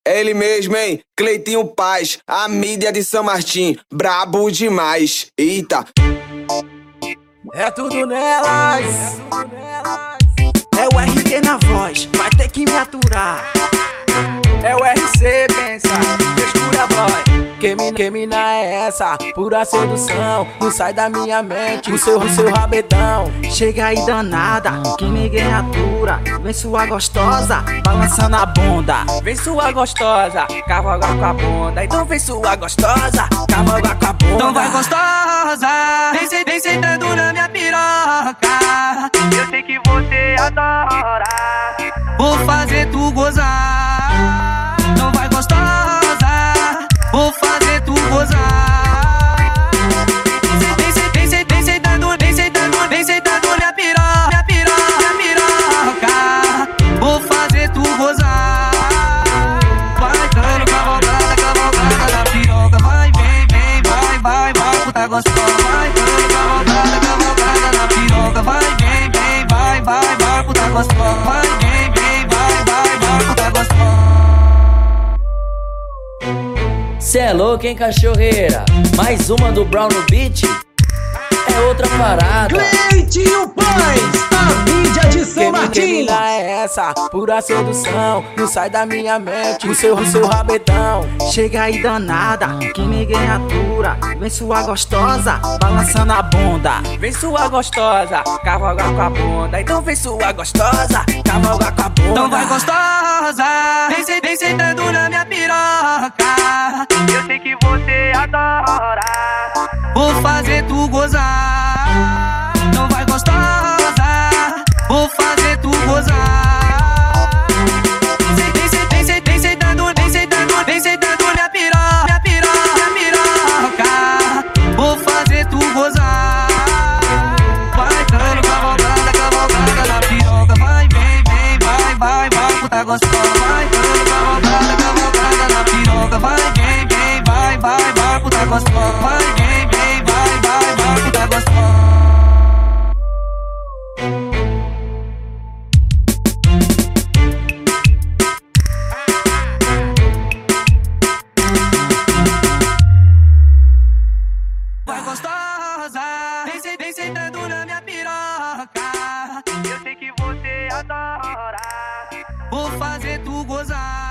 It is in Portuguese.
É ele mesmo, hein? Cleitinho Paz, a mídia de São Martim, brabo demais. Eita. É tudo nelas. É o RT na voz, vai ter que me aturar. É o RC, pensa, frescura boy. Que mina é essa? Pura sedução, não sai da minha mente o seu rabetão. Chega aí danada, que ninguém atura. Vem sua gostosa, balançando a bunda. Vem sua gostosa, cavalgar com a bunda. Então vem sua gostosa, cavalgar com a bunda. Então vai gostosa, vem sentando na minha piroca. Eu sei que você adora. Vou fazer tu gozar. Então vai gostosa, vou fazer tu gozar. Vem sentando minha piroca. Vou fazer tu gozar. Vai dando cavalgada na piroca. Vai, vai, puta gostosa. Vai dando cavalgada na piroca. Vai, vai, puta gostosa. Vai, vai, puta gostosa. Cê é louco, hein, cachorreira? Mais uma do Brown no beat? É outra parada. Cleitinho Paz, a mídia de São Martim. Que mina é essa? Pura sedução, não sai da minha mente o seu rabetão. Chega aí danada, que ninguém atura. Vem sua gostosa, balançando a bunda. Vem sua gostosa, cavalgar com a bunda. Então vem sua gostosa, cavalgar com a bunda. Então vai gostosa, vem sentando na minha piroca. Eu sei que você adora. Vou fazer tu gozar. Então vai gostosa, vou fazer tu gozar. Vem sentando minha piroca. Vou fazer tu gozar. Vai dando cavalgada na piroca. Vai, vai, puta gostosa. Vai dando cavalgada na piroca. Vai, puta gostosa. Vai, puta gostosa. Vai gostosa, vem sentando na minha piroca. Eu sei que você adora. Vou fazer tu gozar.